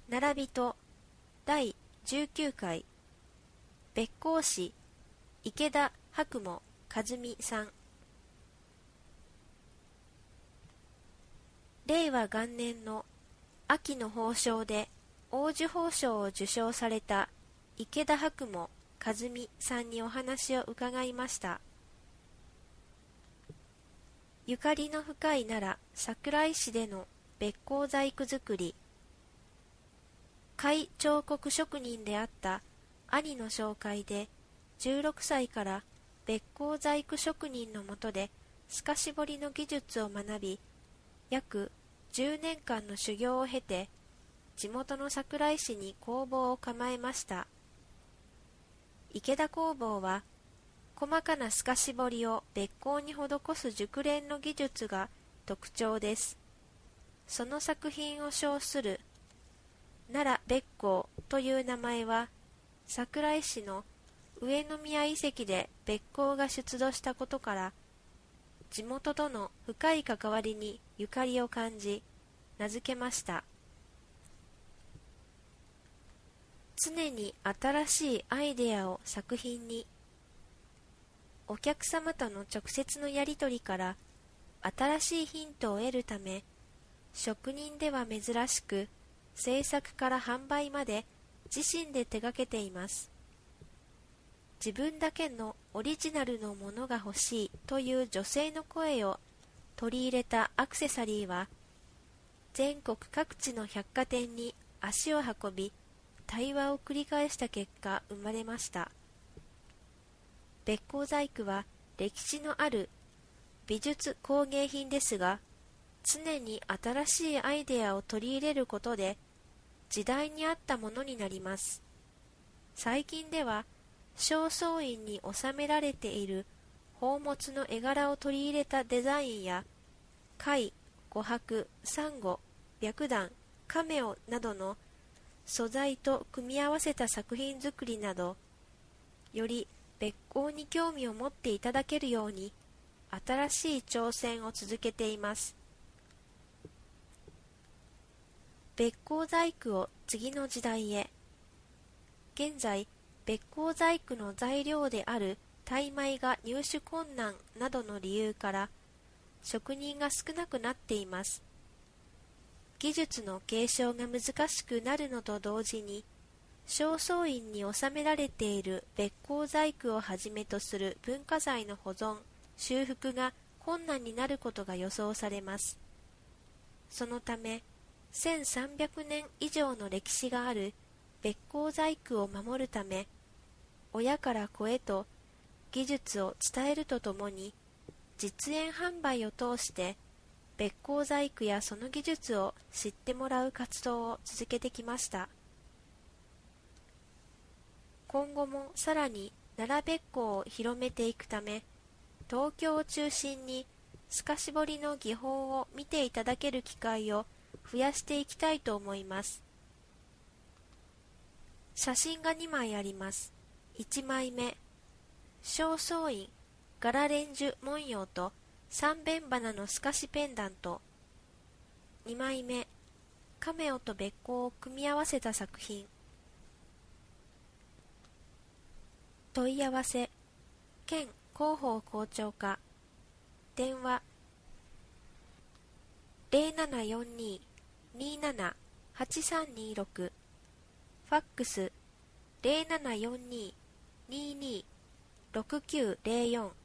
並びと第19回別校士池田白母和美さん。令和元年の秋の褒章で黄綬褒章を受章された池田白母和美さんにお話を伺いました。ゆかりの深い奈良桜井市でのべっ甲細工作り、貝彫刻職人であった兄の紹介で16歳からべっ甲細工職人の下で透かし彫りの技術を学び、約10年間の修行を経て地元の桜井市に工房を構えました。池田工房は細かな透かし彫りをべっ甲に施す熟練の技術が特徴です。その作品を称する奈良べっ甲という名前は、桜井市の上宮遺跡でべっ甲が出土したことから、地元との深い関わりにゆかりを感じ、名付けました。常に新しいアイデアを作品に、お客様との直接のやり取りから新しいヒントを得るため、職人では珍しく制作から販売まで自身で手掛けています。自分だけのオリジナルのものが欲しいという女性の声を取り入れたアクセサリーは、全国各地の百貨店に足を運び、対話を繰り返した結果生まれました。べっ甲細工は歴史のある美術工芸品ですが、常に新しいアイデアを取り入れることで時代に合ったものになります。最近では正倉院に収められている宝物の絵柄を取り入れたデザインや、貝、琥珀、サンゴ、白檀、カメオなどの素材と組み合わせた作品作りなど、よりべっ甲に興味を持っていただけるように新しい挑戦を続けています。べっ甲細工を次の時代へ。現在、べっ甲細工の材料であるタイ米が入手困難などの理由から職人が少なくなっています。技術の継承が難しくなるのと同時に、正倉院に収められているべっ甲細工をはじめとする文化財の保存・修復が困難になることが予想されます。そのため、1300年以上の歴史があるべっ甲細工を守るため、親から子へと技術を伝えるとともに、実演販売を通してべっ甲細工やその技術を知ってもらう活動を続けてきました。今後もさらに奈良べっ甲を広めていくため、東京を中心に透かし彫りの技法を見ていただける機会を増やしていきたいと思います。写真が2枚あります。1枚目、正倉院柄蓮樹文様と三弁花の透かしペンダント。2枚目、カメオとべっ甲を組み合わせた作品。問い合わせ、県広報校長課、電話 0742-27-8326、ファックス 0742-22-6904